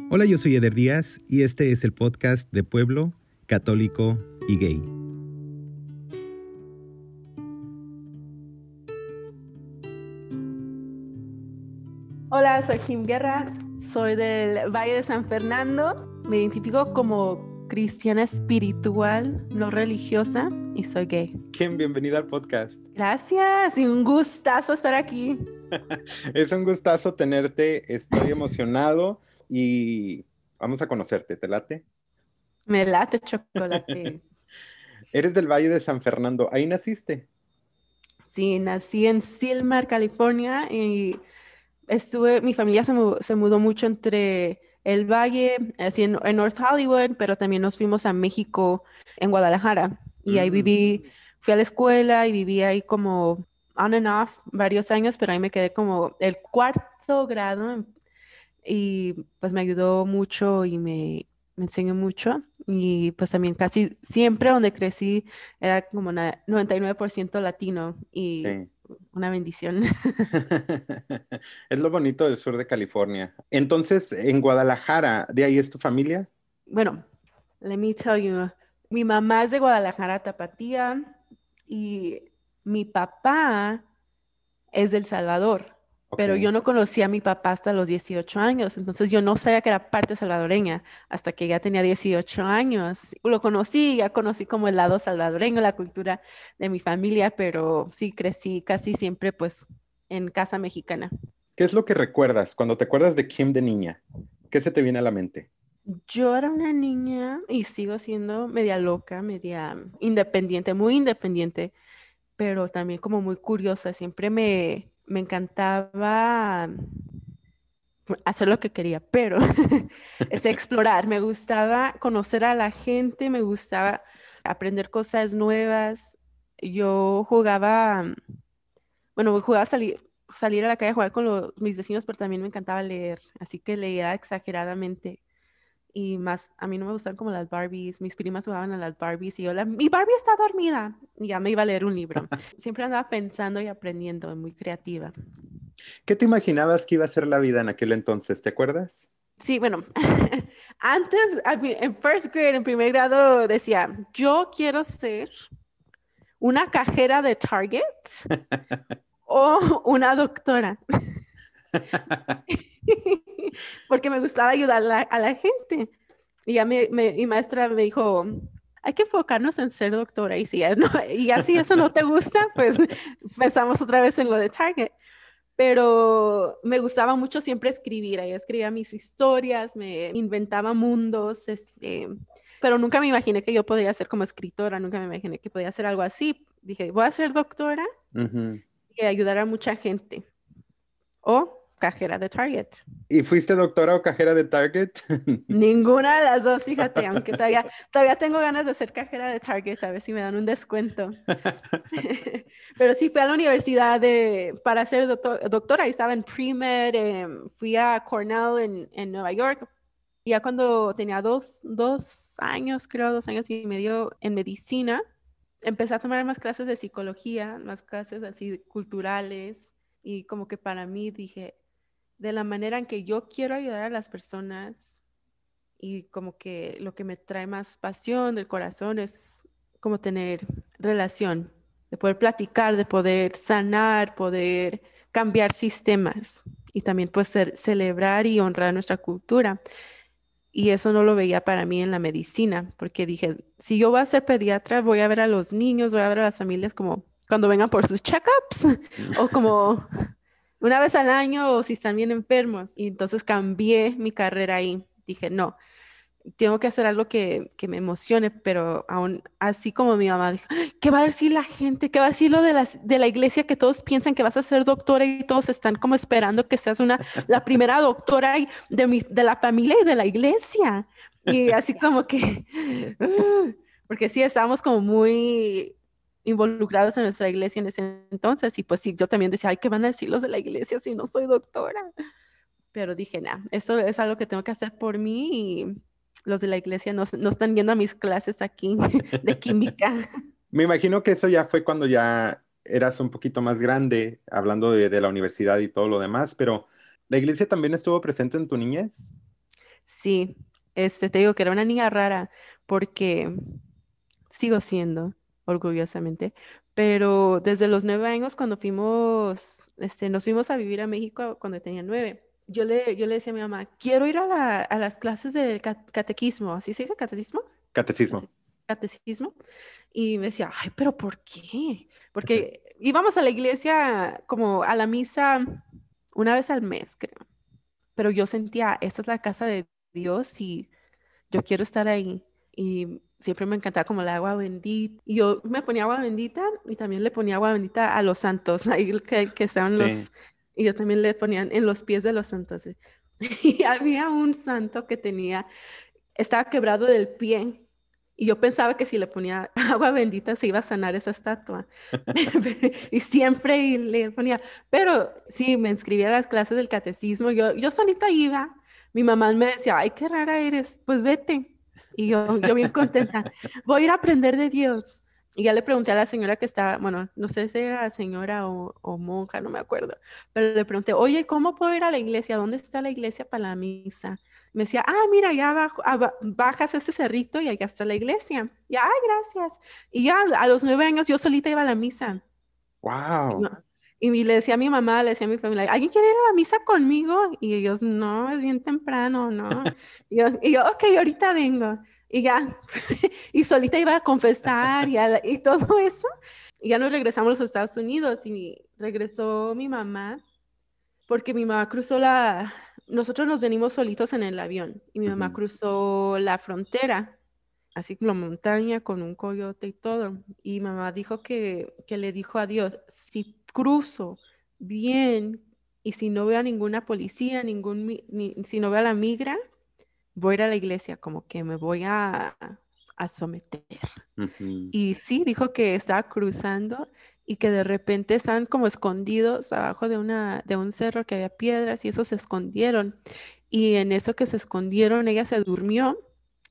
Hola, yo soy Eder Díaz y este es el podcast de Pueblo, Católico y Gay. Hola, soy Kim Guerra, soy del Valle de San Fernando, me identifico como cristiana espiritual, no religiosa, y soy gay. Kim, bienvenida al podcast. Gracias, y un gustazo estar aquí. Es un gustazo tenerte, estoy emocionado y vamos a conocerte, ¿te late? Me late chocolate. Eres del Valle de San Fernando, ¿ahí naciste? Sí, nací en Silmar, California, y mi familia se mudó mucho entre el Valle, así en North Hollywood, pero también nos fuimos a México, en Guadalajara, y ahí fui a la escuela y viví ahí como on and off varios años, pero ahí me quedé como el cuarto grado y pues me ayudó mucho y me enseñó mucho. Y pues también casi siempre donde crecí era como 99% latino y Sí. una bendición. Es lo bonito del sur de California. Entonces, en Guadalajara, ¿de ahí es tu familia? Bueno, let me tell you, mi mamá es de Guadalajara, Tapatía, y mi papá es del Salvador, Ok. pero yo no conocí a mi papá hasta los 18 años, entonces yo no sabía que era parte salvadoreña hasta que ya tenía 18 años. Lo conocí, ya conocí como el lado salvadoreño, la cultura de mi familia, pero sí crecí casi siempre pues en casa mexicana. ¿Qué es lo que recuerdas cuando te acuerdas de Kim de niña? ¿Qué se te viene a la mente? Yo era una niña y sigo siendo media loca, media independiente, muy independiente, pero también como muy curiosa. Siempre me encantaba hacer lo que quería, pero es explorar. Me gustaba conocer a la gente, me gustaba aprender cosas nuevas. Yo jugaba, bueno, jugaba salir a la calle a jugar con mis vecinos, pero también me encantaba leer, así que leía exageradamente. Y más, a mí no me gustan como las Barbies. Mis primas jugaban a las Barbies y mi Barbie está dormida. Y ya me iba a leer un libro. Siempre andaba pensando y aprendiendo, muy creativa. ¿Qué te imaginabas que iba a ser la vida en aquel entonces? ¿Te acuerdas? Sí, bueno, antes, en first grade, en primer grado, decía, yo quiero ser una cajera de Target o una doctora, porque me gustaba ayudar a la gente. Y ya mi maestra me dijo, hay que enfocarnos en ser doctora. Y si, y ya si eso no te gusta, pues pensamos otra vez en lo de Target. Pero me gustaba mucho siempre escribir. Ahí escribía mis historias, me inventaba mundos, pero nunca me imaginé que yo podría ser como escritora, nunca me imaginé que podía hacer algo así. Dije, voy a ser doctora Ujú. y ayudar a mucha gente. O cajera de Target. ¿Y fuiste doctora o cajera de Target? Ninguna de las dos, fíjate, aunque todavía tengo ganas de ser cajera de Target, a ver si me dan un descuento. Pero sí fui a la universidad para ser doctora, y estaba en pre-med, fui a Cornell en Nueva York. Y ya cuando tenía dos años, creo, 2 años y medio en medicina, empecé a tomar más clases de psicología, más clases así culturales. Y como que para mí dije, de la manera en que yo quiero ayudar a las personas y como que lo que me trae más pasión del corazón es como tener relación, de poder platicar, de poder sanar, poder cambiar sistemas y también pues celebrar y honrar nuestra cultura. Y eso no lo veía para mí en la medicina, porque dije, si yo voy a ser pediatra, voy a ver a los niños, voy a ver a las familias como cuando vengan por sus checkups o como una vez al año o si están bien enfermos. Y entonces cambié mi carrera ahí. Dije, no, tengo que hacer algo que me emocione, pero aún así como mi mamá dijo, "Ay, ¿qué va a decir la gente? ¿Qué va a decir lo de la iglesia que todos piensan que vas a ser doctora y todos están como esperando que seas la primera doctora de la familia y de la iglesia? Y así como que, porque sí, estábamos como muy involucrados en nuestra iglesia en ese entonces y pues sí, yo también decía, ay, ¿qué van a decir los de la iglesia si no soy doctora? Pero dije, nah, eso es algo que tengo que hacer por mí y los de la iglesia no están viendo a mis clases aquí de química. Me imagino que eso ya fue cuando ya eras un poquito más grande, hablando de la universidad y todo lo demás, pero ¿la iglesia también estuvo presente en tu niñez? Sí, te digo que era una niña rara porque sigo siendo, orgullosamente, pero desde los 9 años cuando nos fuimos a vivir a México cuando tenía 9, yo le decía a mi mamá, quiero ir a las clases del catequismo, ¿así se dice catecismo? Catecismo. Cate- Catecismo. Y me decía, ay, pero ¿por qué? Porque íbamos a la iglesia como a la misa una vez al mes, creo. Pero yo sentía, esta es la casa de Dios y yo quiero estar ahí. Y siempre me encantaba como el agua bendita. Y yo me ponía agua bendita y también le ponía agua bendita a los santos, ahí que estaban Sí. los... Y yo también le ponía en los pies de los santos. Y había un santo que estaba quebrado del pie. Y yo pensaba que si le ponía agua bendita se iba a sanar esa estatua. Y siempre le ponía, pero sí, me inscribí a las clases del catecismo. Yo solita iba. Mi mamá me decía, ay, qué rara eres, pues vete. Y yo bien contenta, voy a ir a aprender de Dios. Y ya le pregunté a la señora que estaba, bueno, no sé si era señora o monja, no me acuerdo, pero le pregunté, oye, ¿cómo puedo ir a la iglesia? ¿Dónde está la iglesia para la misa? Me decía, mira, ya abajo, bajas este cerrito y allá está la iglesia. Y, ay, gracias. Y ya a los 9 años yo solita iba a la misa. Y, Wow. le decía a mi mamá, le decía a mi familia, ¿alguien quiere ir a la misa conmigo? Y ellos, no, es bien temprano, ¿no? Y yo, ok, ahorita vengo. Y ya, y solita iba a confesar y todo eso. Y ya nos regresamos a los Estados Unidos y regresó mi mamá porque mi mamá nosotros nos venimos solitos en el avión y mi mamá Ujú. cruzó la frontera, así como la montaña con un coyote y todo. Y mamá dijo que le dijo a Dios, si cruzo bien y si no veo a ninguna policía, si no veo a la migra, voy a ir a la iglesia, como que me voy a someter. Ujú. Y sí, dijo que estaba cruzando y que de repente estaban como escondidos abajo de un cerro que había piedras y eso se escondieron. Y en eso que se escondieron, ella se durmió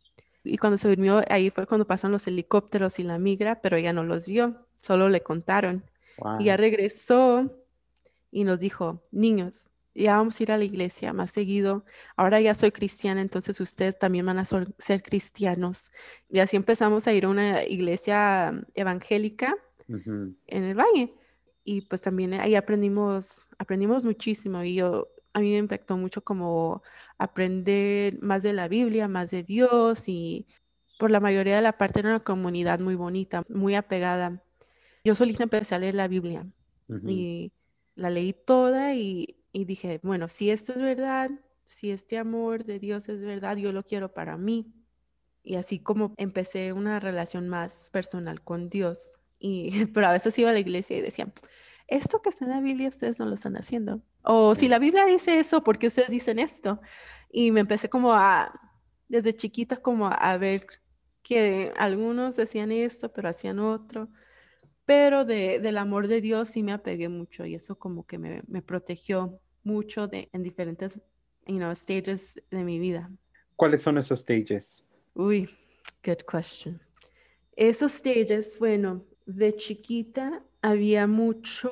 y cuando se durmió, ahí fue cuando pasan los helicópteros y la migra, pero ella no los vio, solo le contaron. Y ya Wow. regresó y nos dijo, niños, ya vamos a ir a la iglesia más seguido. Ahora ya soy cristiana, entonces ustedes también van a ser cristianos. Y así empezamos a ir a una iglesia evangélica Ujú. en el valle. Y pues también ahí aprendimos muchísimo. A mí me impactó mucho como aprender más de la Biblia, más de Dios y por la mayoría de la parte era una comunidad muy bonita, muy apegada. Yo solita empecé a leer la Biblia Ujú. y la leí toda y dije, bueno, si esto es verdad, si este amor de Dios es verdad, yo lo quiero para mí. Y así como empecé una relación más personal con Dios. Pero a veces iba a la iglesia y decía, esto que está en la Biblia ustedes no lo están haciendo. O si Sí. la Biblia dice eso, ¿por qué ustedes dicen esto? Y me empecé desde chiquita como a ver que algunos decían esto, pero hacían otro. Pero del amor de Dios sí me apegué mucho y eso como que me protegió mucho en diferentes, stages de mi vida. ¿Cuáles son esos stages? Uy, good question. Esos stages, bueno, de chiquita había mucho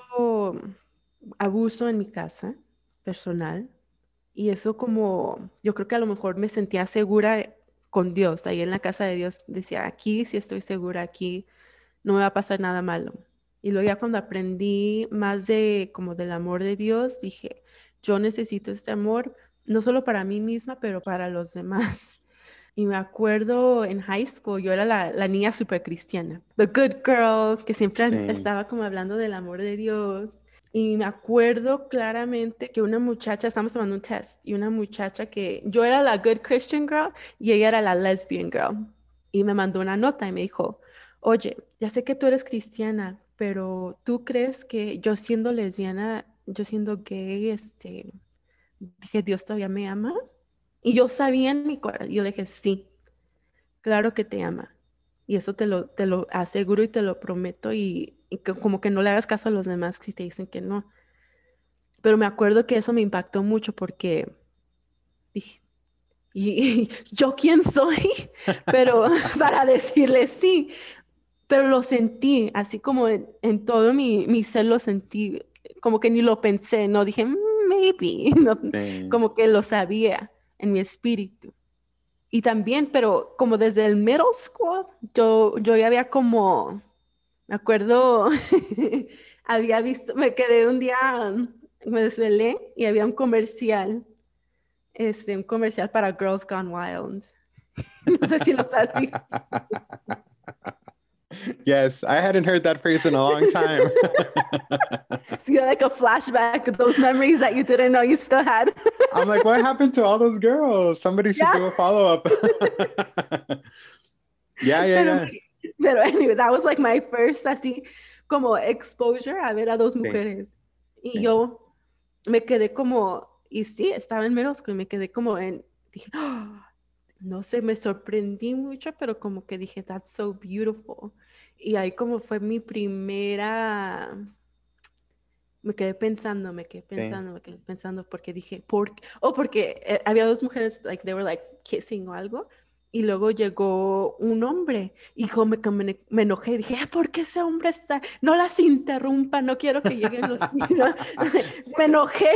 abuso en mi casa personal y eso como, yo creo que a lo mejor me sentía segura con Dios, ahí en la casa de Dios decía, aquí sí estoy segura, aquí no me va a pasar nada malo. Y luego ya cuando aprendí más como del amor de Dios, dije, yo necesito este amor, no solo para mí misma, pero para los demás. Y me acuerdo en high school, yo era la niña súper cristiana, the good girl, que siempre Sí. estaba como hablando del amor de Dios. Y me acuerdo claramente que una muchacha, estamos tomando un test, y una muchacha que yo era la good Christian girl y ella era la lesbian girl. Y me mandó una nota y me dijo, oye, ya sé que tú eres cristiana, pero ¿tú crees que yo siendo lesbiana, yo siendo gay, dije, Dios todavía me ama? Y yo sabía en mi corazón, yo le dije, sí, claro que te ama. Y eso te lo aseguro y te lo prometo y que como que no le hagas caso a los demás si te dicen que no. Pero me acuerdo que eso me impactó mucho porque dije, ¿y yo quién soy? Pero para decirle sí, pero lo sentí, así como en todo mi ser lo sentí, como que ni lo pensé, no dije, maybe", no, Sí. como que lo sabía en mi espíritu. Y también, pero como desde el middle school, yo ya había como, me acuerdo, había visto, me quedé un día, me desvelé y había un comercial para Girls Gone Wild. No sé si los has visto. Yes, I hadn't heard that phrase in a long time. So you like a flashback of those memories that you didn't know you still had. I'm like, what happened to all those girls? Somebody should Yeah. do a follow-up. Yeah, yeah, Pero, yeah. pero anyway, that was like my first así como exposure a ver a dos Sí, mujeres. Y sí, yo me quedé como, y sí, estaba en Merosco y me quedé como dije, "Ah", no sé, me sorprendí mucho, pero como que dije, that's so beautiful. Y ahí como fue mi primera, sí. me quedé pensando, porque dije, porque había dos mujeres, like, they were like kissing o algo, y luego llegó un hombre, y como que me enojé, dije, ¿por qué ese hombre está? No las interrumpa, no quiero que lleguen los... Me enojé,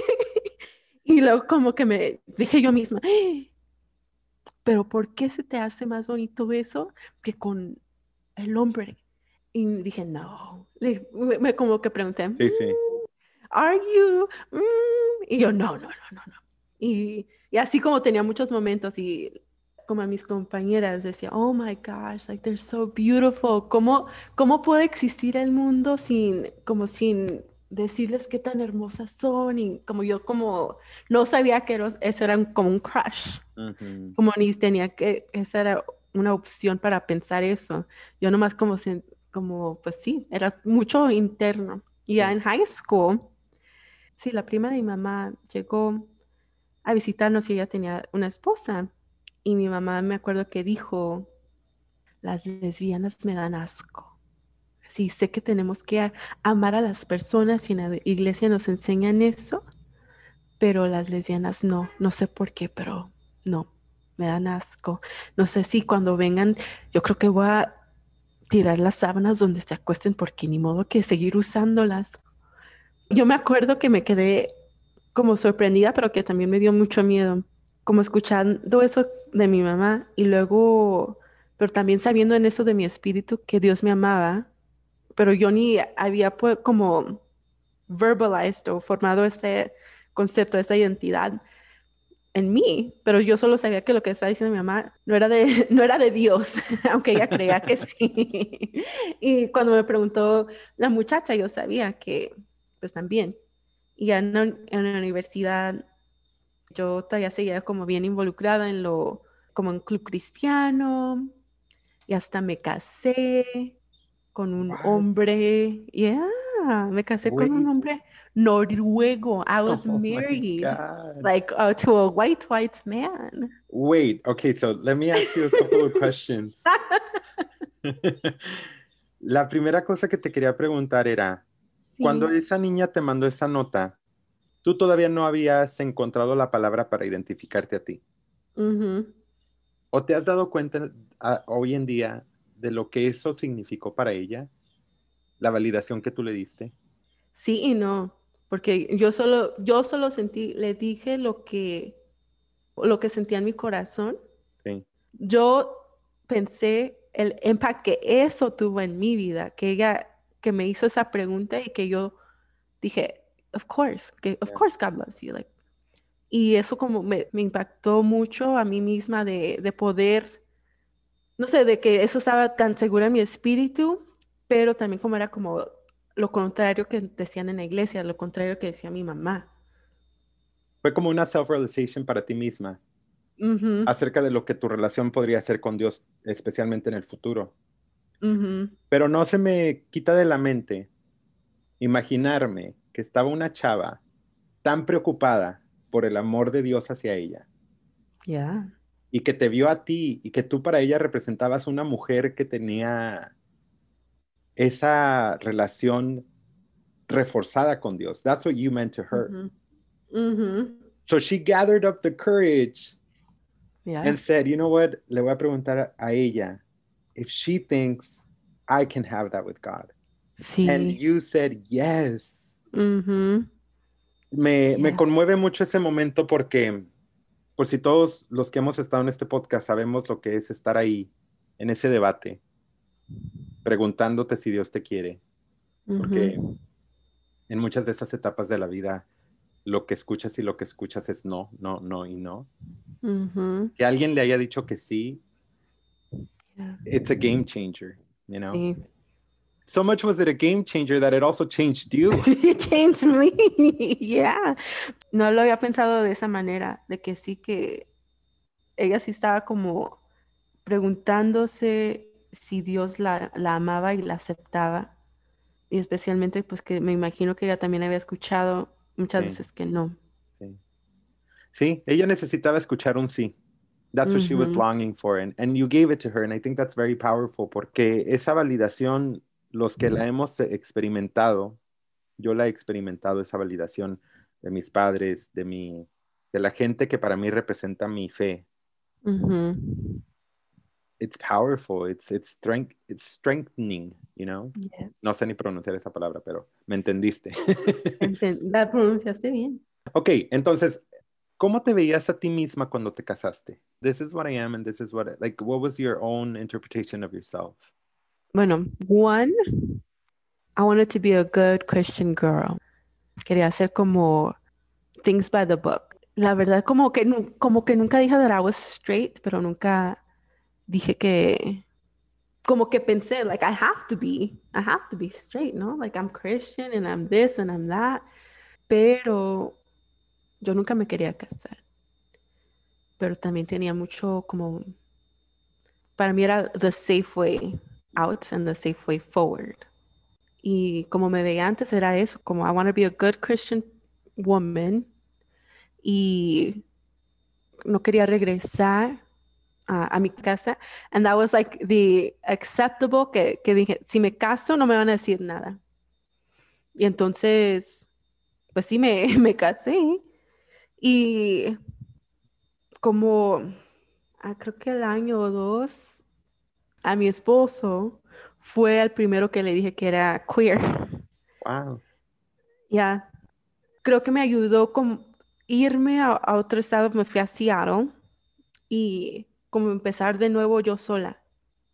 y luego como que me dije yo misma, pero ¿por qué se te hace más bonito eso que con el hombre? Y dije, no, como que pregunté, Sí, sí. are you? Y yo, no, no, no, no, no. Y así como tenía muchos momentos y como a mis compañeras decía, oh my gosh, like they're so beautiful. ¿Cómo puede existir el mundo sin decirles qué tan hermosas son? Y como yo como no sabía que eso era como un crush, Ujú, como ni tenía esa era una opción para pensar eso. Yo nomás como, pues sí, era mucho interno. Y ya sí. en high school, sí, la prima de mi mamá llegó a visitarnos y ella tenía una esposa. Y mi mamá me acuerdo que dijo, las lesbianas me dan asco. Sí, sé que tenemos que amar a las personas y en la iglesia nos enseñan eso, pero las lesbianas no, no sé por qué, pero no, me dan asco. No sé si cuando vengan, yo creo que voy a tirar las sábanas donde se acuesten porque ni modo que seguir usándolas. Yo me acuerdo que me quedé como sorprendida, pero que también me dio mucho miedo, como escuchando eso de mi mamá y luego, pero también sabiendo en eso de mi espíritu que Dios me amaba, pero yo ni había como verbalized o formado ese concepto, esa identidad en mí, pero yo solo sabía que lo que estaba diciendo mi mamá no era de Dios, aunque ella creía que sí. Y cuando me preguntó la muchacha, yo sabía que, pues también. Y ya en la universidad, yo todavía seguía como bien involucrada como en club cristiano, y hasta me casé con un What? hombre, yeah, me casé con un Wait. hombre noruego. I was Oh my married God. like to a white man. Wait. Okay, so let me ask you a couple of questions. La primera cosa que te quería preguntar era, cuando Sí. esa niña te mandó esa nota, tú todavía no habías encontrado la palabra para identificarte a ti. Ujú. ¿O te has dado cuenta hoy en día de lo que eso significó para ella? La validación que tú le diste. Sí y no, porque yo solo sentí, le dije lo que sentía en mi corazón. Sí, Yo pensé el impacto que eso tuvo en mi vida, que me hizo esa pregunta y que yo dije, of yeah, course God loves you. Like, y eso como me impactó mucho a mí misma de poder, no sé, de que eso estaba tan segura en mi espíritu, pero también como era como lo contrario que decían en la iglesia, lo contrario que decía mi mamá. fue como una self-realization para ti misma Ujú, acerca de lo que tu relación podría ser con Dios, especialmente en el futuro. ujú, Pero no se me quita de la mente imaginarme que estaba una chava tan preocupada por el amor de Dios hacia ella yeah. y que te vio a ti y que tú para ella representabas una mujer que tenía esa relación reforzada con Dios. That's what you meant to her. Ujú, ujú, So she gathered up the courage yeah. and said, you know what, le voy a preguntar a ella if she thinks I can have that with God. And Sí. you said yes. Ujú, Me yeah. conmueve mucho ese momento porque por si todos los que hemos estado en este podcast sabemos lo que es estar ahí, en ese debate, preguntándote si Dios te quiere, porque Ujú, en muchas de esas etapas de la vida, lo que escuchas y lo que escuchas es no, no, no y no. ujú. Que alguien le haya dicho que sí, Yeah. it's a game changer, you know? Sí. So much was it a game changer that it also changed you. You changed me. Yeah. No lo había pensado de esa manera, de que sí que ella sí estaba como preguntándose si Dios la amaba y la aceptaba. Y especialmente, pues que me imagino que ella también había escuchado muchas Sí, veces que no. sí. Sí, ella necesitaba escuchar un sí. That's what she was Ujú, longing for, and you gave it to her, and I think that's very powerful, porque esa validación, los que la hemos experimentado, yo la he experimentado, esa validación de mis padres, de la gente que para mí representa mi fe. ujú. It's powerful, it's strengthening, you know? No Yes. sé ni pronunciar esa palabra, pero me entendiste. La pronunciaste bien. Ok, entonces, ¿cómo te veías a ti misma cuando te casaste? This is what I am and this is like, what was your own interpretation of yourself? Bueno, one, I wanted to be a good Christian girl. Quería ser como things by the book. La verdad, como que, como que nunca dije that I was straight, pero nunca dije que, como que pensé, like, I have to be straight, ¿no? Like, I'm Christian and I'm this and I'm that. Pero yo nunca me quería casar. Pero también tenía mucho como, para mí era the safe way out and the safe way forward. Y como me veía antes era eso, como I want to be a good Christian woman y no quería regresar a mi casa. And that was like the acceptable que dije, si me caso no me van a decir nada. Y entonces, pues sí, me casé. Y como, creo que el año o dos, a mi esposo fue el primero que le dije que era queer. Wow. Ya, creo que me ayudó con irme a otro estado, me fui a Seattle y como empezar de nuevo yo sola.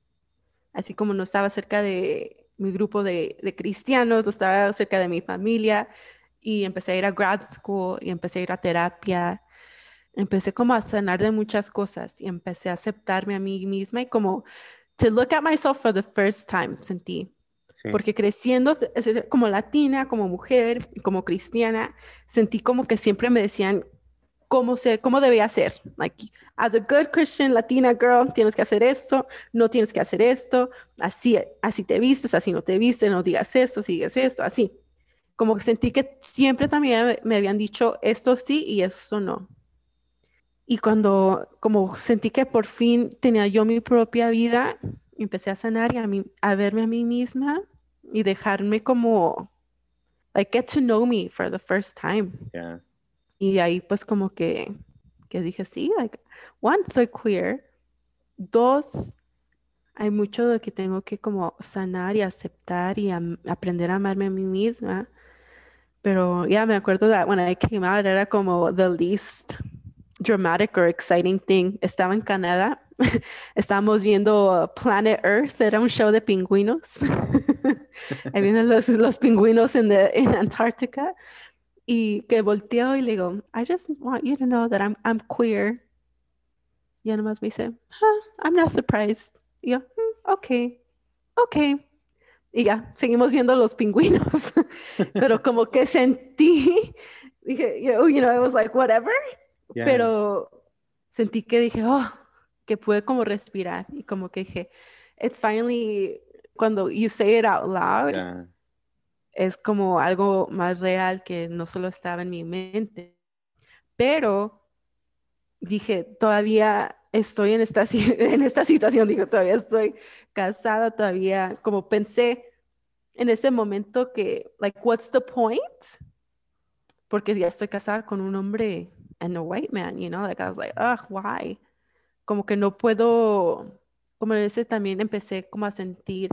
Así como no estaba cerca de mi grupo de cristianos, no estaba cerca de mi familia y empecé a ir a grad school y empecé a ir a terapia. Empecé como a sanar de muchas cosas y empecé a aceptarme a mí misma y como to look at myself for the first time, sentí. Sí, Porque creciendo como latina, como mujer, como cristiana, sentí como que siempre me decían cómo debía ser. Like, as a good Christian Latina girl, tienes que hacer esto, no tienes que hacer esto, así te vistes, así no te vistes, no digas esto, sigues esto, así. Como que sentí que siempre también me habían dicho esto sí y esto no. Y cuando como sentí que por fin tenía yo mi propia vida, empecé a sanar y a verme a mí misma y dejarme como, like, get to know me for the first time. yeah. Y ahí pues como que dije, sí, like, one, soy queer. Dos, hay mucho de que tengo que como sanar y aceptar y aprender a amarme a mí misma. Pero ya me acuerdo that when I came out era como the least dramatic or exciting thing. Estaba en Canadá, estábamos viendo Planet Earth, era un show de pingüinos. Ahí vienen los pingüinos en Antarctica. Y que volteo y le digo, I just want you to know that I'm queer. Y él nomás me dice, I'm not surprised. Y yo, ok, ok. Y ya, seguimos viendo los pingüinos. Pero como que sentí, dije, I was like, whatever. Yeah, Pero sentí que dije, oh, que pude como respirar. Y como que dije, it's finally, cuando you say it out loud, yeah. es como algo más real que no solo estaba en mi mente. Pero dije, todavía estoy en en esta situación, digo, todavía estoy casada, todavía, como pensé en ese momento que, like, what's the point? Porque ya estoy casada con un hombre and a white man, like I was like, ugh, why? Como que no puedo, como en ese también empecé como a sentir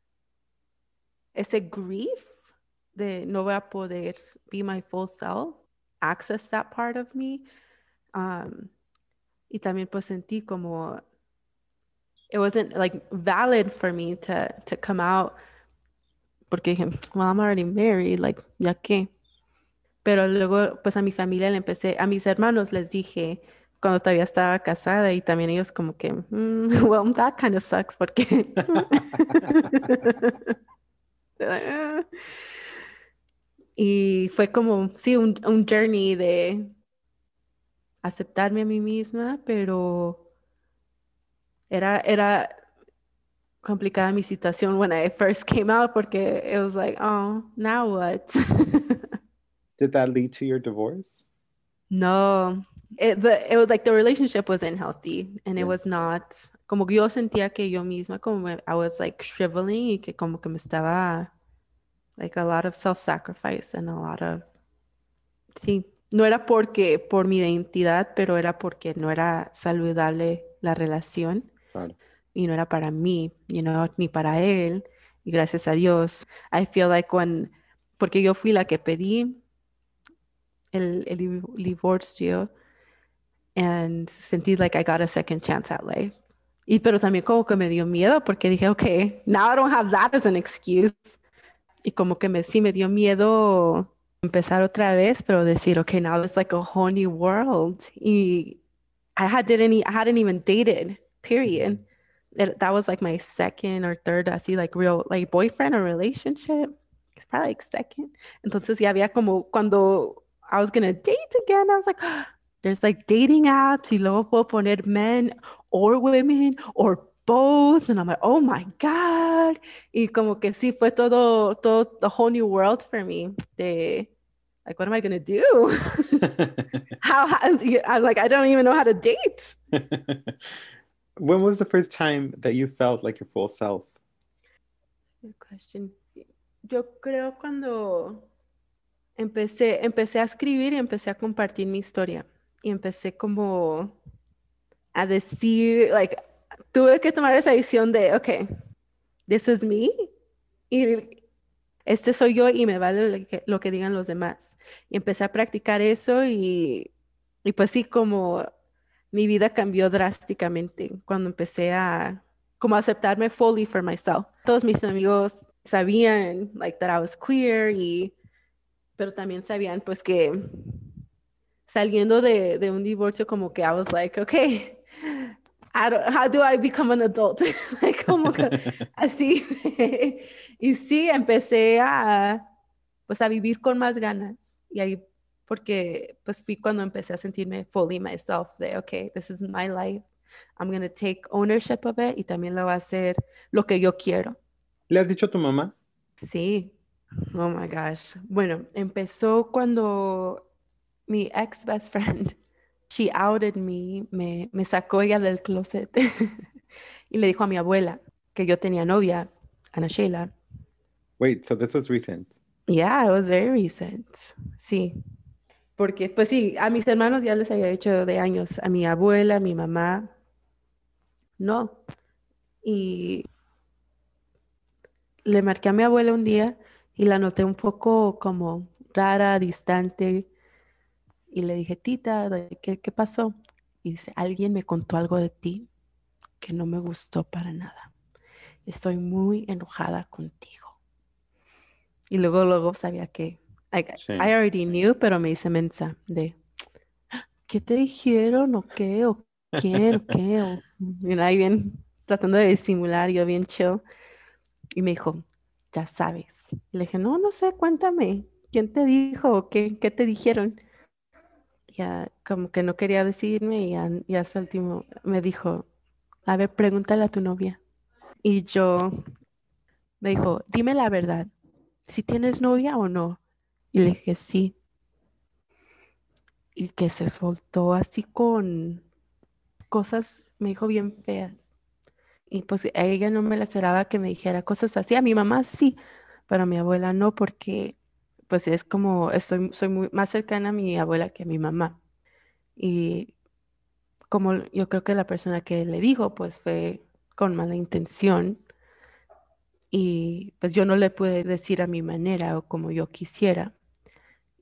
ese grief de no voy a poder be my full self, access that part of me. Y también pues sentí como it wasn't like valid for me to come out porque dije, well, I'm already married, like, ¿ya qué? Pero luego, pues a mi familia le empecé, a mis hermanos les dije cuando todavía estaba casada y también ellos como que, well, that kind of sucks porque... Y fue como, sí, un journey de aceptarme a mí misma, pero era complicada mi situación when I first came out porque it was like, oh, now what? Did that lead to your divorce? No, it was like the relationship wasn't healthy and it Yeah. was not, como que yo sentía que yo misma, I was like shriveling y que como que me estaba, like a lot of self-sacrifice and a lot of, sí, no era porque, por mi identidad, pero era porque no era saludable la relación Claro. y no era para mí, ni para él. Y gracias a Dios, I feel like porque yo fui la que pedí el divorcio and sentí like I got a second chance at life. Y pero también como que me dio miedo porque dije, okay, now I don't have that as an excuse. Y como que sí me dio miedo empezar otra vez, pero decir, okay, now it's like a whole new world. Y I hadn't even dated, period. That was like my second or third, así like real, like boyfriend or relationship. It's probably like second. Entonces ya había como cuando I was gonna date again, I was like, there's like dating apps y luego puedo poner men or women or both. And I'm like, oh my God. Y como que sí fue todo, the whole new world for me. Like, what am I gonna do? I'm like, I don't even know how to date. When was the first time that you felt like your full self? Good question. Yo creo cuando empecé a escribir y empecé a compartir mi historia. Y empecé como a decir, like, tuve que tomar esa decisión de, okay, this is me. Y este soy yo y me vale lo que digan los demás. Y empecé a practicar eso y pues sí, como mi vida cambió drásticamente cuando empecé a como aceptarme fully for myself. Todos mis amigos sabían like that I was queer pero también sabían pues que saliendo de un divorcio como que I was like, okay, how do I become an adult? Like, como que así. Y sí, empecé pues a vivir con más ganas. Y ahí, porque pues fui cuando empecé a sentirme fully myself, de, okay, this is my life. I'm going to take ownership of it y también lo voy a hacer lo que yo quiero. ¿Le has dicho a tu mamá? Sí. Oh my gosh. Bueno, empezó cuando mi ex best friend, she outed me sacó ella del closet y le dijo a mi abuela que yo tenía novia, Ana Sheila. Wait, so this was recent. Yeah, it was very recent. Sí, porque pues sí, a mis hermanos ya les había dicho de años, a mi abuela, a mi mamá, no. Y le marqué a mi abuela un día y la noté un poco como rara, distante. Y le dije, tita, ¿qué pasó? Y dice, alguien me contó algo de ti que no me gustó para nada. Estoy muy enojada contigo. Y luego sabía que, I Sí. already knew, pero me hice mensa de, ¿qué te dijeron o qué? ¿O quién? ¿O qué? Ahí bien, tratando de disimular, yo bien chill. Y me dijo, ya sabes. Y le dije, no, no sé, cuéntame. ¿Quién te dijo? ¿O qué te dijeron? Ya como que no quería decirme y hasta el último me dijo, a ver, pregúntale a tu novia. Y yo me dijo, dime la verdad, si tienes novia o no. Y le dije, sí. Y que se soltó así con cosas, me dijo bien feas. Y pues a ella no me la esperaba que me dijera cosas así. A mi mamá sí, pero a mi abuela no, porque pues es como, soy muy más cercana a mi abuela que a mi mamá. Y como yo creo que la persona que le dijo, pues fue con mala intención y pues yo no le pude decir a mi manera o como yo quisiera.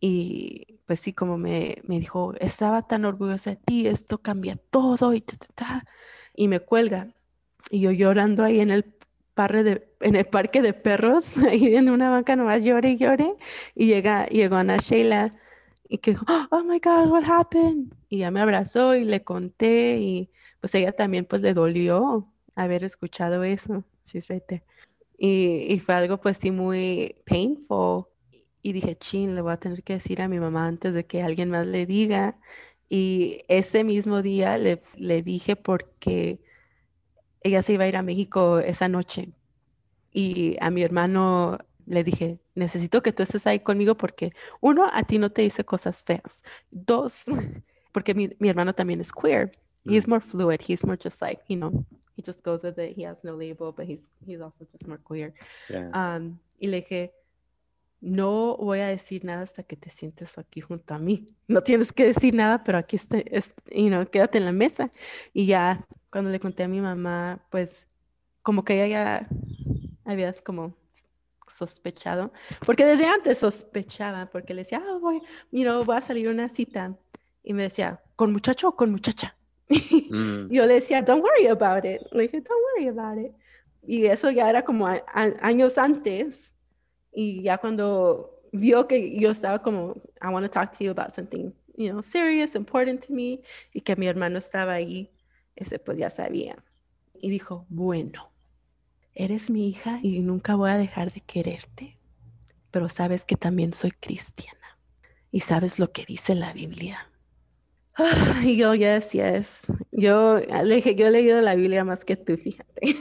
Y pues sí, como me dijo, estaba tan orgullosa de ti, esto cambia todo y ta, ta, ta. Y me cuelga. Y yo llorando ahí en el parque de perros, ahí en una banca nomás llore y llore. Y llegó Ana Sheila y que dijo, oh my God, what happened? Y ya me abrazó y le conté y pues ella también pues le dolió haber escuchado eso. She's right there. Y fue algo pues sí muy painful. Y dije, chin, le voy a tener que decir a mi mamá antes de que alguien más le diga. Y ese mismo día le dije porque ella se iba a ir a México esa noche. Y a mi hermano le dije, necesito que tú estés ahí conmigo porque uno, a ti no te dice cosas feas. Dos, porque mi hermano también es queer. He's Mm, more fluid. He's more just like, he just goes with it. He has no label, but he's also just more queer. yeah. Y le dije, no voy a decir nada hasta que te sientes aquí junto a mí. No tienes que decir nada, pero aquí quédate en la mesa. Y ya cuando le conté a mi mamá, pues como que ella ya habías como sospechado, porque desde antes sospechaba, porque le decía, voy a salir a una cita. Y me decía, ¿con muchacho o con muchacha? Mm, Y yo le decía, don't worry about it. Le dije, don't worry about it. Y eso ya era como años antes. Y ya cuando vio que yo estaba como, I want to talk to you about something, serious, important to me, y que mi hermano estaba ahí, ese pues ya sabía. Y dijo, bueno, eres mi hija y nunca voy a dejar de quererte, pero sabes que también soy cristiana y sabes lo que dice la Biblia. Y yo, yes, yes. Yo le dije, yo he leído la Biblia más que tú, fíjate.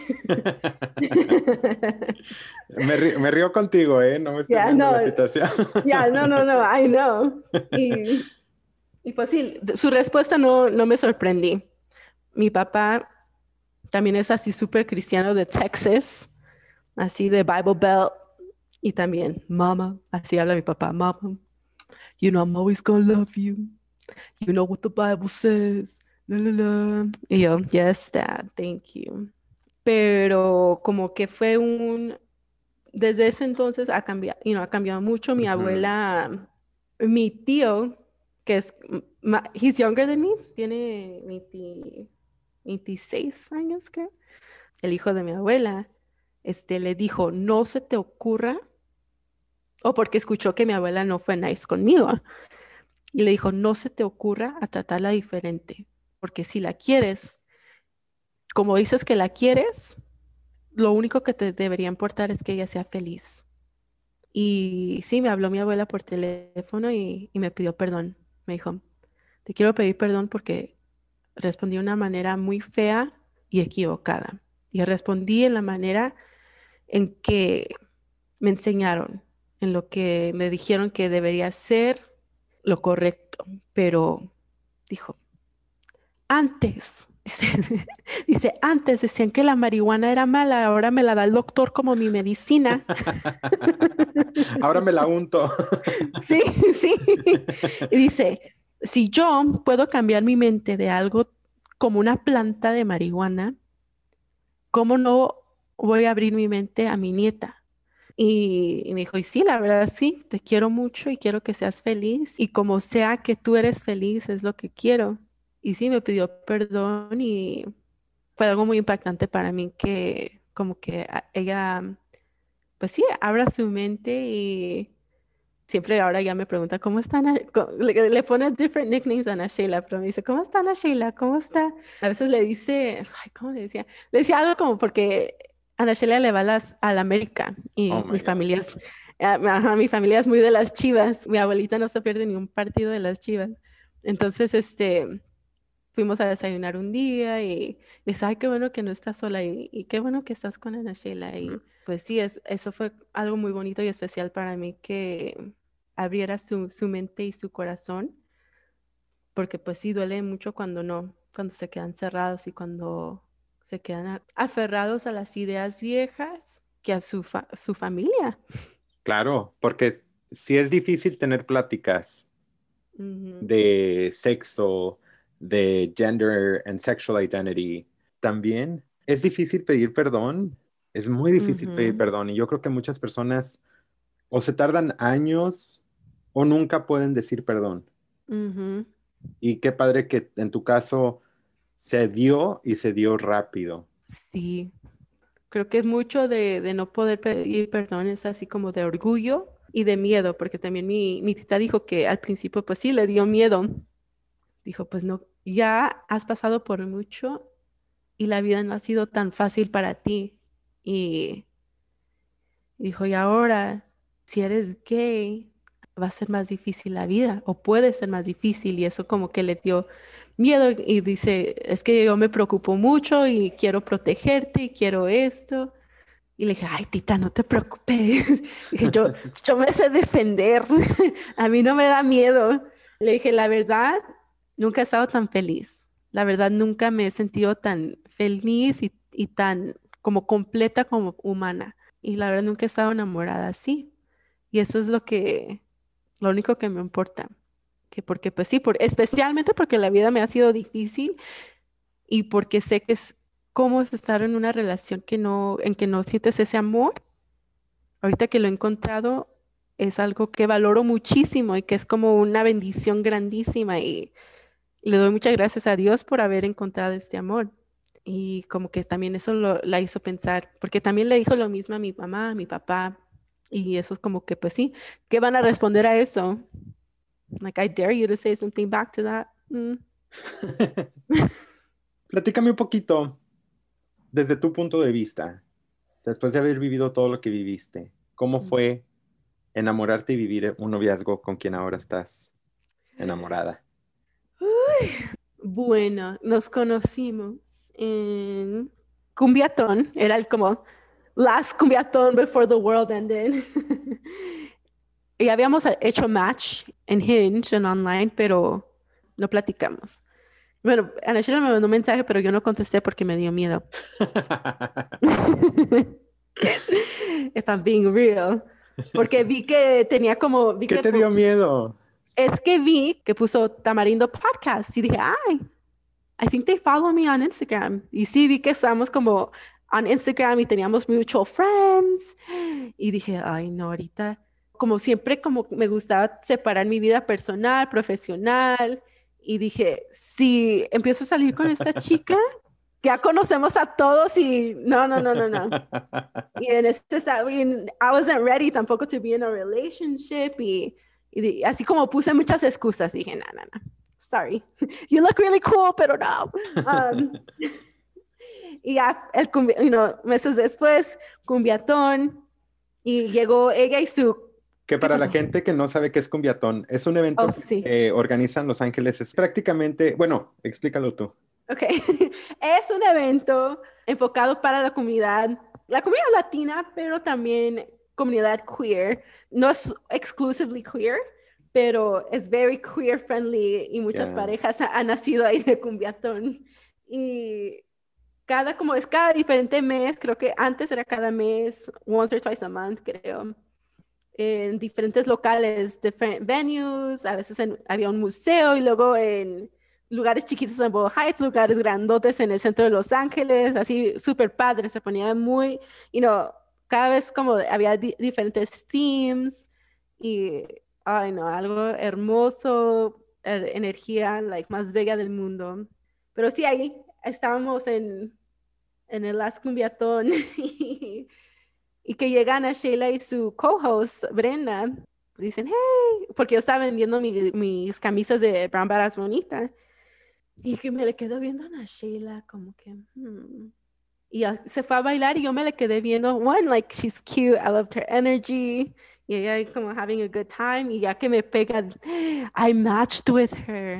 Me río contigo, ¿eh? No me estoy Ya, riendo de no, la situación. ya, no, no, no, I know. Y pues sí, su respuesta no me sorprendí. Mi papá también es así súper cristiano de Texas, así de Bible Belt. Y también, mama, así habla mi papá, mama, I'm always gonna love you. You know what the Bible says. La, la, la. Y yo, yes, dad, thank you. Pero como que desde ese entonces ha cambiado mucho. Mi Ujú. abuela, mi tío, que he's younger than me, tiene 26 años, creo. El hijo de mi abuela, le dijo, no se te ocurra, o porque escuchó que mi abuela no fue nice conmigo, y le dijo, no se te ocurra a tratarla diferente, porque si la quieres, como dices que la quieres, lo único que te debería importar es que ella sea feliz. Y sí, me habló mi abuela por teléfono y me pidió perdón. Me dijo, te quiero pedir perdón porque respondí de una manera muy fea y equivocada. Y respondí en la manera en que me enseñaron, en lo que me dijeron que debería ser lo correcto. Pero dijo, antes, dice, antes decían que la marihuana era mala, ahora me la da el doctor como mi medicina. Ahora me la unto. Sí, sí. Y dice, si yo puedo cambiar mi mente de algo como una planta de marihuana, ¿cómo no voy a abrir mi mente a mi nieta? Y me dijo, y sí, la verdad sí, te quiero mucho y quiero que seas feliz. Y como sea que tú eres feliz, es lo que quiero. Y sí, me pidió perdón y fue algo muy impactante para mí que como que ella, pues sí, abra su mente y siempre ahora ya me pregunta, ¿cómo está Ana? Le pone different nicknames a Ana Sheila, pero me dice, ¿cómo está Ana Sheila? ¿Cómo está? A veces le dice, ay, ¿cómo le decía? Le decía algo como porque Ana Sheila le va a la América Oh y my God. mi familia es muy de las Chivas. Mi abuelita no se pierde ni un partido de las Chivas. Entonces, fuimos a desayunar un día y me dice, ay, qué bueno que no estás sola y qué bueno que estás con Ana Sheila. Mm, Y pues sí, eso fue algo muy bonito y especial para mí que abriera su mente y su corazón, porque pues sí duele mucho cuando no, cuando se quedan cerrados y cuando se quedan aferrados a las ideas viejas que a su familia. claro, porque sí es difícil tener pláticas Ujú, de sexo, de gender and sexual identity. También es difícil pedir perdón. Es muy difícil pedir ujú, perdón y yo creo que muchas personas o se tardan años o nunca pueden decir perdón. Ujú. Y qué padre que en tu caso se dio y se dio rápido. Sí, creo que es mucho de no poder pedir perdón, es así como de orgullo y de miedo, porque también mi tita dijo que al principio pues sí le dio miedo. Dijo, pues no, ya has pasado por mucho y la vida no ha sido tan fácil para ti. Y dijo, y ahora, si eres gay, va a ser más difícil la vida o puede ser más difícil y eso como que le dio miedo y dice, es que yo me preocupo mucho y quiero protegerte y quiero esto. Y le dije, ay, tita, no te preocupes. Dije, yo me sé defender. A mí no me da miedo. Le dije, la verdad, nunca he estado tan feliz. La verdad, nunca me he sentido tan feliz y tan como completa como humana. Y la verdad, nunca he estado enamorada así. Y eso es lo único que me importa. Que porque, pues sí, especialmente porque la vida me ha sido difícil y porque sé que es cómo es estar en una relación en que no sientes ese amor. Ahorita que lo he encontrado, es algo que valoro muchísimo y que es como una bendición grandísima y le doy muchas gracias a Dios por haber encontrado este amor. Y como que también eso la hizo pensar, porque también le dijo lo mismo a mi mamá, a mi papá, y eso es como que, pues sí, ¿qué van a responder a eso? Like, I dare you to say something back to that. Mm. Platícame un poquito desde tu punto de vista, después de haber vivido todo lo que viviste. ¿Cómo fue enamorarte y vivir un noviazgo con quien ahora estás enamorada? Bueno, nos conocimos en Cumbiatón, era el como last Cumbiatón before the world ended. Y habíamos hecho match en Hinge, en online, pero no platicamos. Bueno, Ana Sheila me mandó un mensaje, pero yo no contesté porque me dio miedo. If I'm being real. Porque vi que tenía como, ¿Qué te dio miedo? es que vi que puso Tamarindo Podcast y dije, ay, I think they follow me on Instagram. Y sí, vi que estábamos como on Instagram y teníamos mutual friends. Y dije, ay, no, ahorita, como siempre, como me gustaba separar mi vida personal, profesional. Y dije, si empiezo a salir con esta chica, ya conocemos a todos y no, no, no, no, no. Y en este estado, I wasn't ready tampoco to be in a relationship. Así como puse muchas excusas, dije, no, no, no. Sorry, you look really cool, pero no. Um, y ya, meses después, cumbiatón, y llegó ella y su... Que ¿Qué para la pasó? gente que no sabe qué es Cumbiatón, es un Oh, evento sí. que organizan Los Ángeles. Es prácticamente, bueno, explícalo tú. Ok. Es un evento enfocado para la comunidad latina, pero también comunidad queer. No es exclusively queer, pero es very queer friendly y muchas Ya. parejas han nacido ahí de Cumbiatón. Y como es cada diferente mes, creo que antes era cada mes, once or twice a month, creo, en diferentes locales, different venues, a veces había un museo y luego en lugares chiquitos en Boyle Heights, lugares grandotes en el centro de Los Ángeles, así súper padre, se ponía muy, cada vez como había diferentes themes y, ay no, algo hermoso, energía, like, más bella del mundo. Pero sí, ahí estábamos en el Last Cumbiatón y que llegan a Sheila y su co-host, Brenda, dicen, hey, porque yo estaba vendiendo mis camisas de Brown Badass Bonita. Y que me le quedo viendo a Sheila como que, Y ya se fue a bailar y yo me le quedé viendo. One, like, she's cute. I loved her energy. Y ella como having a good time. Y ya que me pega, I matched with her.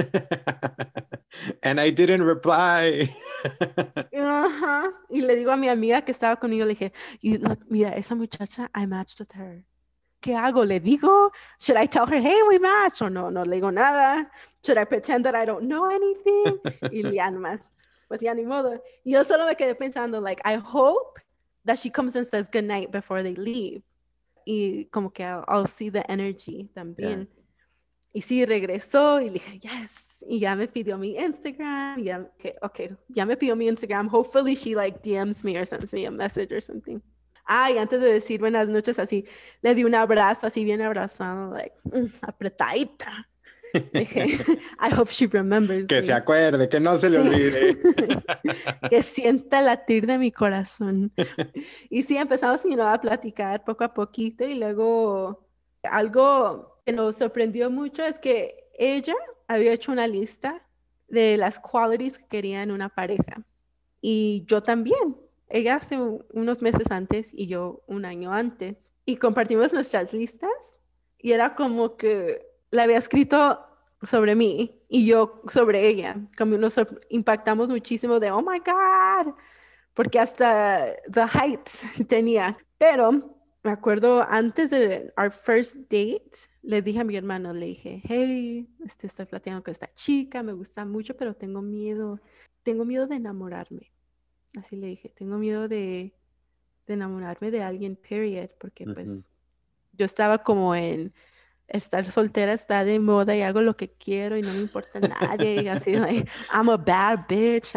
And I didn't reply. Ajá. Y le digo a mi amiga que estaba conmigo, le dije, look, mira, esa muchacha, I matched with her. ¿Qué hago? ¿Le digo? Should I tell her, hey, we match? O no, no le digo nada. Should I pretend that I don't know anything? Y ya nomás, pues ya ni modo. Y yo solo me quedé pensando, like, I hope that she comes and says good night before they leave. Y como que I'll see the energy Yeah. también. Y sí, regresó y le dije, yes. Y ya me pidió mi Instagram. Y ya, okay, ya me pidió mi Instagram. Hopefully she like DMs me or sends me a message or something. Ay, antes de decir buenas noches, así, le di un abrazo, así bien abrazado, like, apretadita. Dije, I hope she remembers Que se me. acuerde, que no se le Sí, olvide. que sienta el latir de mi corazón. Y sí, empezamos, a platicar poco a poquito y luego algo que nos sorprendió mucho es que ella había hecho una lista de las qualities que quería en una pareja. Y yo también. Ella hace unos meses antes y yo un año antes. Y compartimos nuestras listas y era como que la había escrito sobre mí y yo sobre ella. Como nos impactamos muchísimo de, oh my God, porque hasta the heights tenía. Pero me acuerdo antes de our first date, le dije a mi hermano, le dije, hey, estoy platicando con esta chica, me gusta mucho, pero tengo miedo de enamorarme. Así le dije, tengo miedo de enamorarme de alguien, period, porque Ujú. pues yo estaba como en estar soltera está de moda y hago lo que quiero y no me importa nadie y así, like, I'm a bad bitch,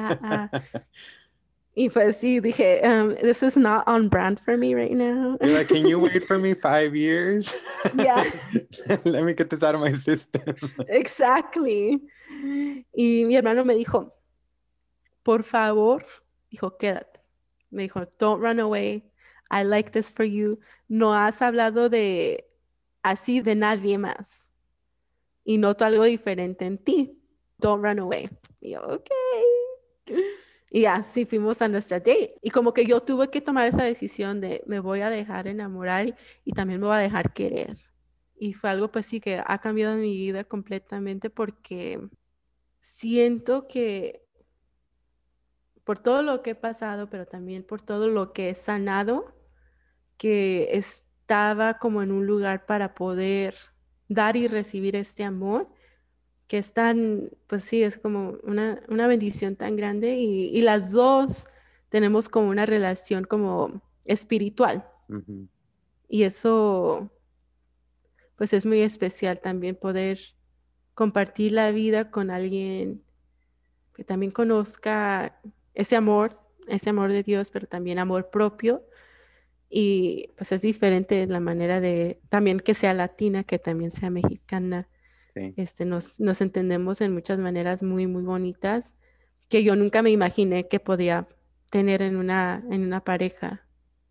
Y pues sí, dije, this is not on brand for me right now. You're like, can you wait for me 5 years? Yeah, Let me get this out of my system. exactly. Y mi hermano me dijo, por favor, dijo, quédate. Me dijo, don't run away. I like this for you. No has hablado de así de nadie más. Y noto algo diferente en ti. Don't run away. Y yo, ok. Y ya, sí, fuimos a nuestra date. Y como que yo tuve que tomar esa decisión de me voy a dejar enamorar y también me voy a dejar querer. Y fue algo pues sí que ha cambiado mi vida completamente porque siento que por todo lo que he pasado, pero también por todo lo que he sanado, que estaba como en un lugar para poder dar y recibir este amor, que es tan, pues sí, es como una bendición tan grande y las dos tenemos como una relación como espiritual Ujú. y eso pues es muy especial también poder compartir la vida con alguien que también conozca ese amor de Dios, pero también amor propio. Y pues es diferente la manera de, también que sea latina, que también sea mexicana. Sí. Nos entendemos en muchas maneras muy, muy bonitas que yo nunca me imaginé que podía tener en una pareja.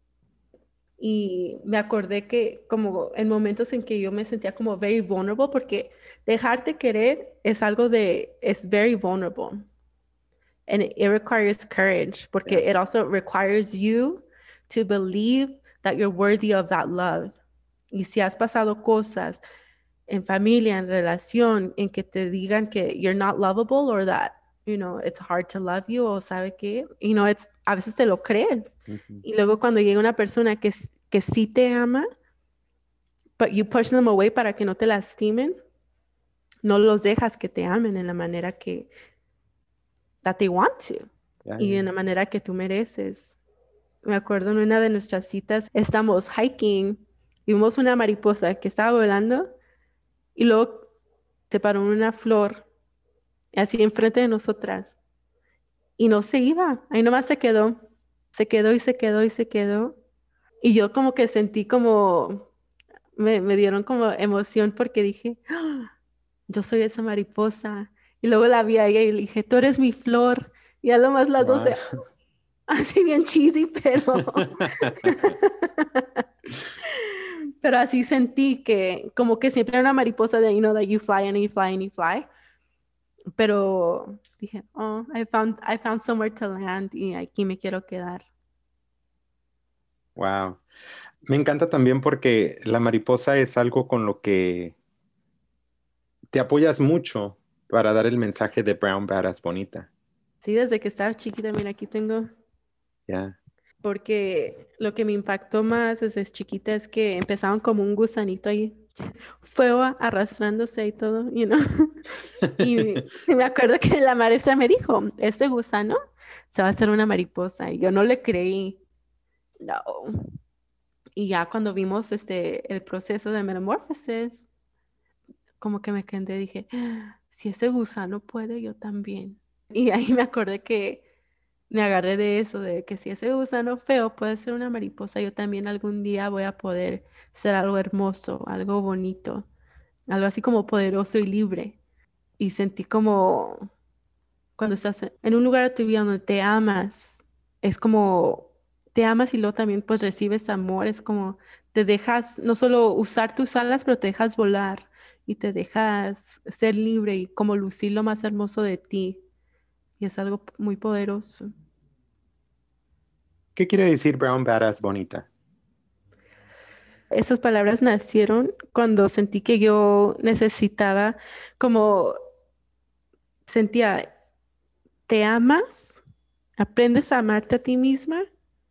Y me acordé que como en momentos en que yo me sentía como very vulnerable, porque dejarte querer es algo es very vulnerable. And it requires courage Yeah. porque it also requires you to believe that you're worthy of that love. Y si has pasado cosas en familia, en relación, en que te digan que you're not lovable or that, it's hard to love you o sabe qué, a veces te lo crees. Ujú. Y luego cuando llega una persona que sí te ama, but you push them away para que no te lastimen, no los dejas que te amen en la manera that they want to Ya, y ya. en la manera que tú mereces. Me acuerdo en una de nuestras citas, estamos hiking y vimos una mariposa que estaba volando y luego se paró una flor así enfrente de nosotras y no se iba, ahí nomás se quedó y se quedó y se quedó. Y yo como que sentí como, me dieron como emoción porque dije, "Ah, yo soy esa mariposa". Y luego la vi a ella y le dije, tú eres mi flor. Y a lo más las dos, Wow. así bien cheesy, pero así sentí que como que siempre era una mariposa de, that you fly and you fly and you fly. Pero dije, oh, I found somewhere to land y aquí me quiero quedar. Wow. Me encanta también porque la mariposa es algo con lo que te apoyas mucho para dar el mensaje de Brown Badass bonita. Sí, desde que estaba chiquita, mira, aquí tengo, Ya. porque lo que me impactó más desde chiquita es que empezaban como un gusanito ahí, fuego arrastrándose y todo, Y me acuerdo que la maestra me dijo, este gusano se va a hacer una mariposa. Y yo no le creí. No. Y ya cuando vimos el proceso de metamorfosis, como que me quedé, dije, "Ah, si ese gusano puede, yo también". Y ahí me acordé que me agarré de eso, de que si ese gusano feo puede ser una mariposa, yo también algún día voy a poder ser algo hermoso, algo bonito, algo así como poderoso y libre. Y sentí como cuando estás en un lugar de tu vida donde te amas, es como te amas y luego también pues recibes amor, es como te dejas no solo usar tus alas, pero te dejas volar y te dejas ser libre y como lucir lo más hermoso de ti. Y es algo muy poderoso. ¿Qué quiere decir brown badass bonita? Esas palabras nacieron cuando sentí que yo necesitaba, como sentía, ¿te amas? ¿Aprendes a amarte a ti misma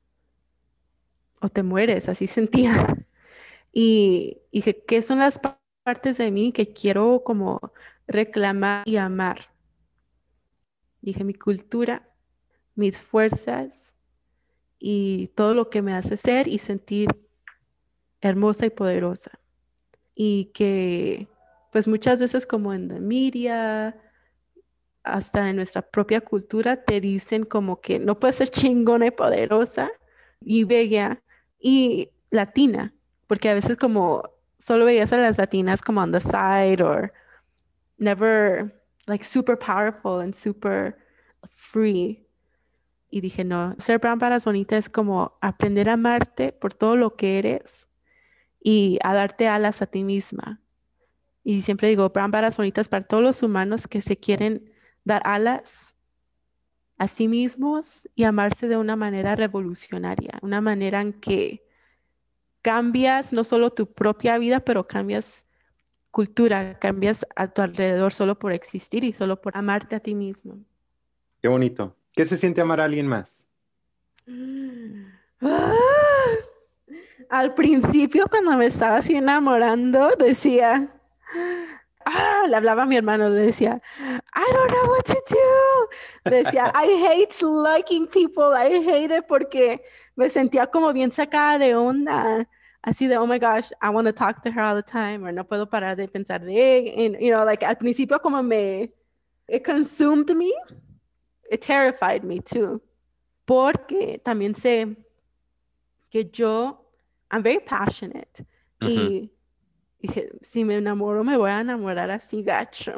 o te mueres? Así sentía. Y dije, ¿qué son las partes de mí que quiero como reclamar y amar? Dije, mi cultura, mis fuerzas y todo lo que me hace ser y sentir hermosa y poderosa. Y que pues muchas veces como en la media, hasta en nuestra propia cultura, te dicen como que no puedes ser chingona y poderosa y bella y latina, porque a veces como solo veías a las latinas como on the side or never like super powerful and super free. Y dije, no, ser brown badass bonita es como aprender a amarte por todo lo que eres y a darte alas a ti misma. Y siempre digo, brown badass bonitas para todos los humanos que se quieren dar alas a sí mismos y amarse de una manera revolucionaria, una manera en que cambias no solo tu propia vida, pero cambias cultura, cambias a tu alrededor solo por existir y solo por amarte a ti mismo. Qué bonito. ¿Qué se siente amar a alguien más? Ah, al principio, cuando me estaba así enamorando, decía, le hablaba a mi hermano, le decía, I don't know what to do. Decía, I hate liking people, I hate it porque me sentía como bien sacada de onda. Así de, oh my gosh, I want to talk to her all the time, o no puedo parar de pensar de ella. You know, like al principio como it consumed me, it terrified me too. Porque también sé que I'm very passionate. Ujú. Y dije, si me enamoro, me voy a enamorar así gacho.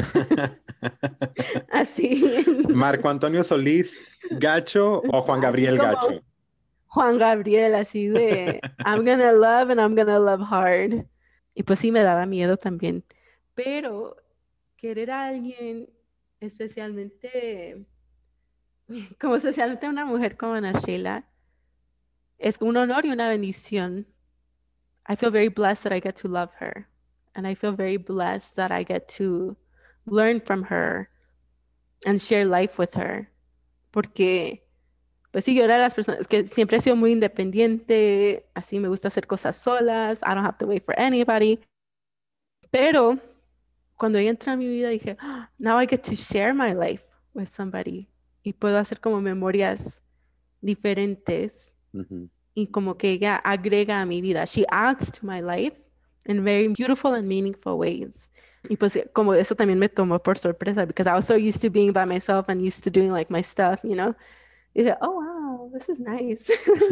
Así, ¿Marco Antonio Solís Gacho o Juan así Gabriel como Gacho? Juan Gabriel, así de I'm gonna love and I'm gonna love hard. Y pues sí me daba miedo también. Pero querer a alguien, especialmente, como especialmente a una mujer como Ana Sheila, es un honor y una bendición. I feel very blessed that I get to love her. And I feel very blessed that I get to learn from her and share life with her. Porque, pues sí, yo era de las personas que siempre he sido muy independiente, así me gusta hacer cosas solas, I don't have to wait for anybody. Pero cuando ella entró a mi vida dije, "Ah, now I get to share my life with somebody. Y puedo hacer como memorias diferentes Ujú. y como que ella agrega a mi vida. She adds to my life in very beautiful and meaningful ways. Y pues como eso también me tomó por sorpresa because I was so used to being by myself and used to doing like my stuff, you know. Y dije, oh wow, this is nice.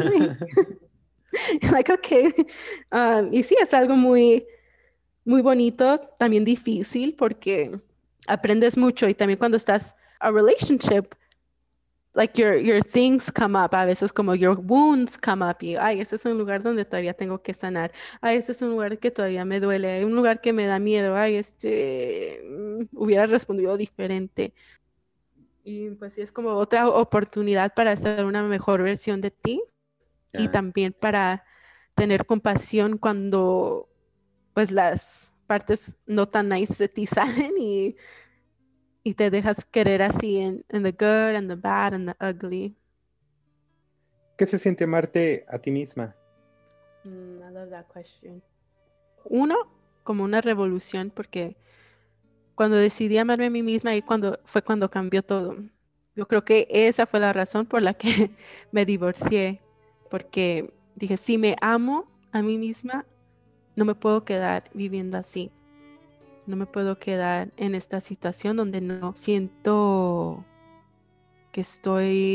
Like, okay. Y sí, es algo muy, muy bonito, también difícil porque aprendes mucho y también cuando estás a relationship, like your things come up, a veces como your wounds come up y, ay, este es un lugar donde todavía tengo que sanar, ay, este es un lugar que todavía me duele, hay un lugar que me da miedo, ay, hubiera respondido diferente. Y pues sí, es como otra oportunidad para hacer una mejor versión de ti y Ya. también para tener compasión cuando pues las partes no tan nice de ti salen y te dejas querer así en the good and the bad and the ugly. ¿Qué se siente amarte a ti misma? I love that question. Uno, como una revolución, porque cuando decidí amarme a mí misma y fue cuando cambió todo. Yo creo que esa fue la razón por la que me divorcié, porque dije, si me amo a mí misma, no me puedo quedar viviendo así. No me puedo quedar en esta situación donde no siento que estoy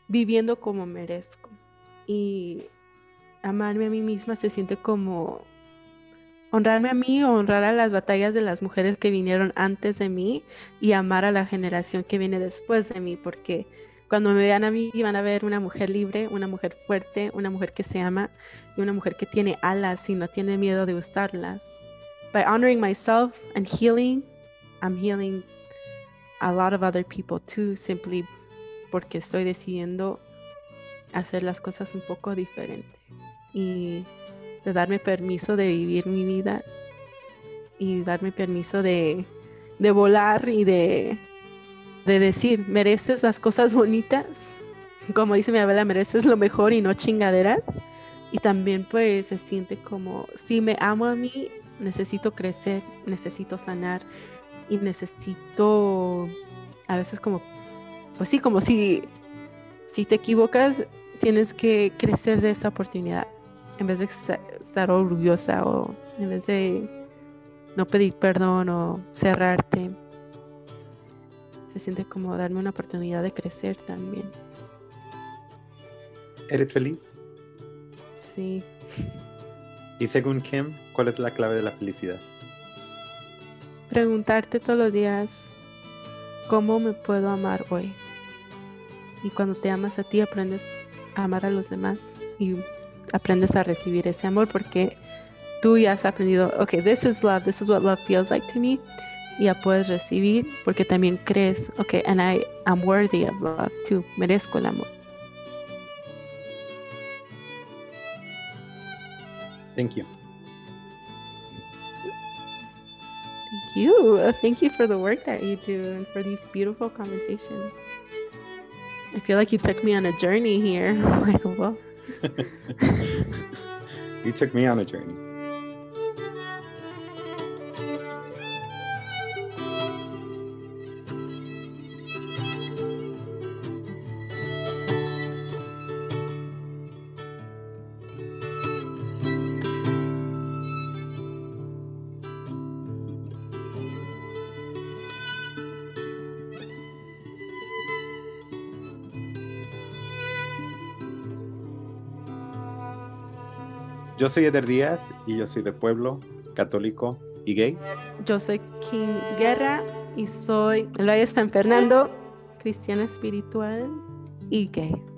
viviendo como merezco. Y amarme a mí misma se siente como honrarme a mí o honrar a las batallas de las mujeres que vinieron antes de mí y amar a la generación que viene después de mí, porque cuando me vean a mí van a ver una mujer libre, una mujer fuerte, una mujer que se ama y una mujer que tiene alas y no tiene miedo de usarlas. By honoring myself and healing, I'm healing a lot of other people too, simply porque estoy decidiendo hacer las cosas un poco diferente y de darme permiso de vivir mi vida y darme permiso de volar y de decir, mereces las cosas bonitas, como dice mi abuela, mereces lo mejor y no chingaderas. Y también pues se siente como, si me amo a mí, necesito crecer, necesito sanar y necesito a veces como, pues sí, como si te equivocas, tienes que crecer de esa oportunidad en vez de estar orgullosa o en vez de no pedir perdón o cerrarte. Se siente como darme una oportunidad de crecer también. ¿Eres feliz? Sí. Y según Kim, ¿cuál es la clave de la felicidad? Preguntarte todos los días, ¿cómo me puedo amar hoy? Y cuando te amas a ti, aprendes a amar a los demás y aprendes a recibir ese amor porque tú ya has aprendido, okay, this is what love feels like to me. Y ya puedes recibir porque también crees, okay, and I'm worthy of love too. Merezco el amor. Thank you. Thank you. Thank you for the work that you do and for these beautiful conversations. I feel like you took me on a journey here. I was like, whoa. You took me on a journey. Yo soy Eder Díaz y yo soy de pueblo, católico y gay. Yo soy Kim Guerra y soy el Valle de San Fernando, cristiana espiritual y gay.